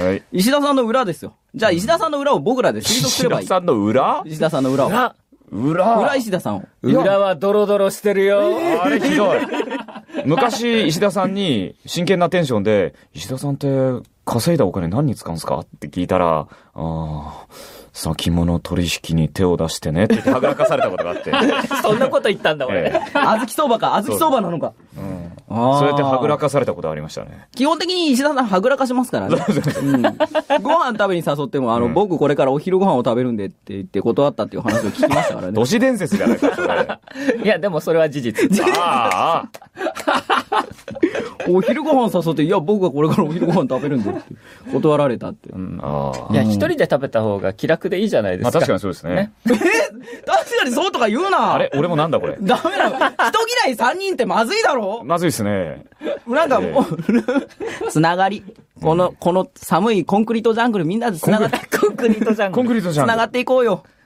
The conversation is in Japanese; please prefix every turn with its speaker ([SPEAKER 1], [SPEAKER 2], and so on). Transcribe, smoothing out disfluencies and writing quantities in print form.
[SPEAKER 1] はい。
[SPEAKER 2] 石田さんの裏ですよ。じゃあ石田さんの裏を僕らで推測すればいい。
[SPEAKER 1] 石田さんの裏？
[SPEAKER 2] 石田さんの裏を。裏石田さんを。
[SPEAKER 3] 裏はドロドロしてるよ。
[SPEAKER 1] あれひどい。昔、石田さんに真剣なテンションで、石田さんって稼いだお金何に使うんですかって聞いたら、先物取引に手を出してねってはぐらかされたことがあって。
[SPEAKER 3] そんなこと言ったんだ俺。
[SPEAKER 2] 小豆相場か。小豆相場なのか。
[SPEAKER 1] そうやってはぐらかされたことありましたね。
[SPEAKER 2] 基本的に石田さんはぐらかしますからね。ご飯食べに誘っても、僕これからお昼ご飯を食べるんでって言って断ったっていう話を聞きましたからね。
[SPEAKER 1] 都市伝説じゃないか、それ。
[SPEAKER 3] いや、でもそれは事実。
[SPEAKER 2] お昼ご飯誘って、いや、僕はこれからお昼ご飯食べるんでって断られたって。
[SPEAKER 3] いや、一人で食べた方が気楽でいいじゃないですか。
[SPEAKER 1] 確かにそうですね。
[SPEAKER 2] 確かにそうとか言うな。
[SPEAKER 1] あれ俺もなんだこれ。
[SPEAKER 2] ダメだ。人嫌い3人ってまずいだろ。
[SPEAKER 1] まずいですね。
[SPEAKER 2] なんかもう、つながり。この寒いコンクリートジャングルみんなでつながって、
[SPEAKER 3] コンクリートジャングル。
[SPEAKER 2] つながっていこうよ。